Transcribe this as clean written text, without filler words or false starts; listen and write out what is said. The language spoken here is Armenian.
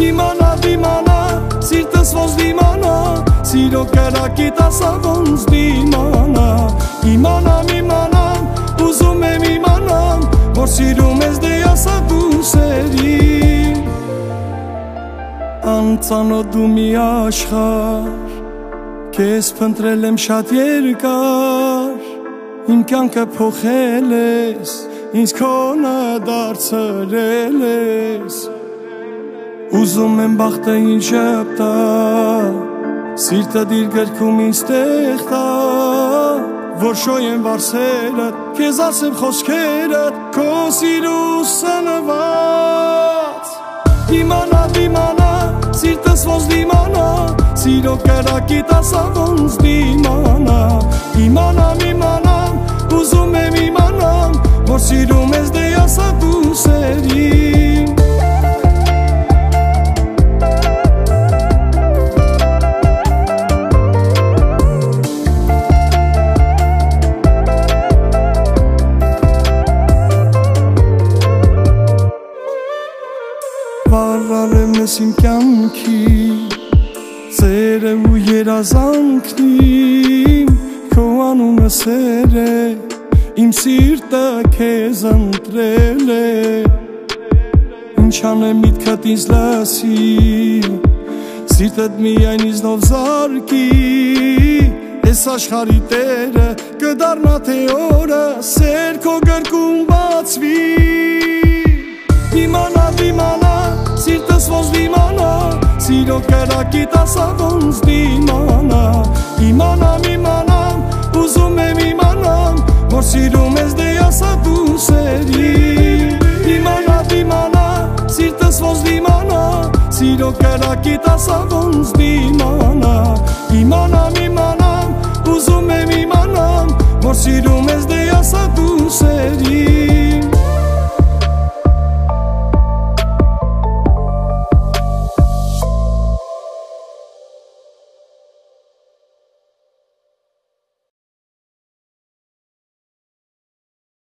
Դիմանա, սիրտս ոնց դիմանա, սիրո կրակիտ ասա ոնց դիմանա, իմանամ, ուզում եմ իմանամ, որ սիրում ես դե ասա դու սերին, անծանոթ դու մի աշխարհ, քեզ փնտրել եմ շատ երկար, իմ կյանքը փոխել ես, ինձ քոնը դարձրել ես, ուզում եմ բախտը ինձ շպտա, սիրտը դիր գրքում ինձ տեղ տա, որ շոյեմ վարսերդ, քեզ ասեմ խոսքերդ, քո սիրուսը նված, դիմանա, սիրտս ոնց դիմանա, սիրո կրակիտ ասա ոնց դիմանա, իմանամ, ուզում եմ իմանամ, որ սիրում ես դե ասա դու սերին, վառարեմ ես իմ կյանքի, ծերը ու երազանքնիմ, քո անունը սեր է, իմ սիրտը քեզ ընտրել է, ինչ անեմ միտքդ ինձ լսի, սիրտդ միայն իզնով զարկի, ես աշխարհի տերը կդառնա թե օրը, սեր քո գրկում բացվի, դիմանա, սիրտս ոնց դիմանա, սիրո կրակիտ ասա ոնց դիմանա, իմանամ, ուզում եմ իմանամ, որ սիրում ես դե ասա դու սերին, դիմանա, սիրտս ոնց դիմանա, սիրո կրակիտ ասա ոնց դիմանա,